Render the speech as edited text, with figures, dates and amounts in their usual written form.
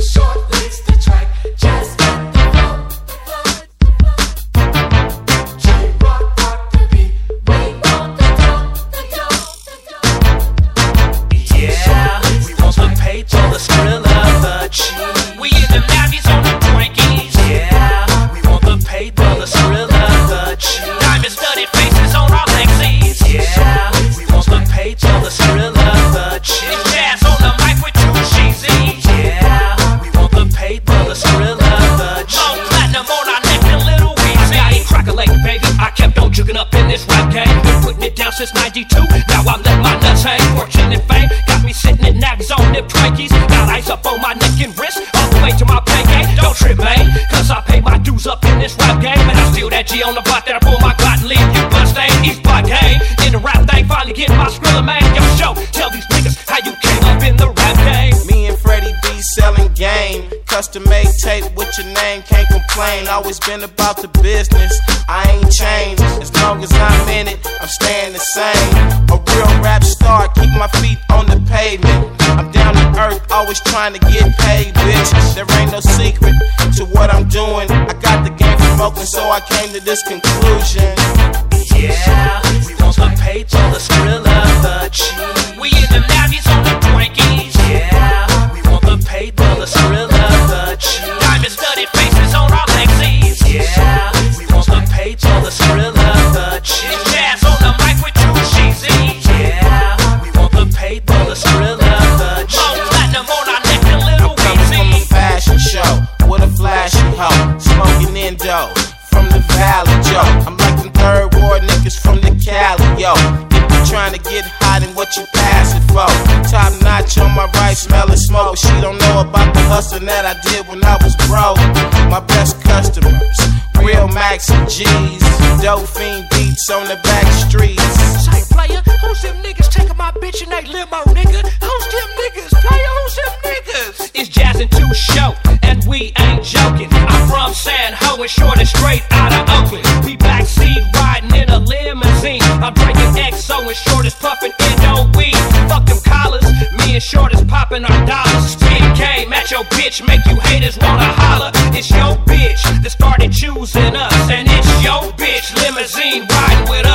Since 92, now I'm letting my nuts hang. Fortune and fame got me sitting in nags on nip Twinkies. Got ice up on my neck and wrist, all the way to my pancake. Don't trip, man, cause I pay my dues up in this rap game. And I steal that G on the block that I pull my Glock and leave you bloodstained. East Block gang, in the rap thing, finally getting my Skrilla, man. Yo, show, tell these niggas how you came up in the rap game. Me and Freddie B selling game. Custom made tape with your name, can't complain. Always been about the business, I ain't changed. As long as I'm in it, I'm staying the same. A real rap star, keep my feet on the pavement. I'm down to earth, always trying to get paid, bitch. There ain't no secret to what I'm doing. I got the game from Oakland, so I came to this conclusion. Yeah, we want the paper, the Skrilla, the cheese. We in the nappies on the Twinkies. Yeah, we want the paper, the Skrilla, the cheese. Diamond studded faces on our Lexus. Yeah, we want the paper, the Skrilla, the cheese. Jazz on the mic with two cheesies. Yeah, we want the paper, the Skrilla, the cheese. More platinum on our neck, a little I'm coming from a fashion show with a flashy hoe, smoking Indo from the valley, Joe. I'm like them third ward niggas from the Cali, yo. If you trying to get hot and what you pass it for. Top notch on my right, smelling smoke. She don't know about the hustle that I did when I was broke. My best customers, real Max and G's. Dope fiend beats on the back streets. Say, player, who's them niggas taking my bitch in they limo, nigga? Who's them niggas, player? Who's them niggas? It's Jazz and Two Show, and we ain't joking. I'm from San Ho and short and straight out of Oakland. We backseat riding in a limousine. I'm drinking XO and short is puffing Indo weed. Fuck them collars, me and short is popping our dollars. Spin game at your bitch, make you haters wanna holler. It's your bitch that started choosing us, and it's your bitch limousine riding with us.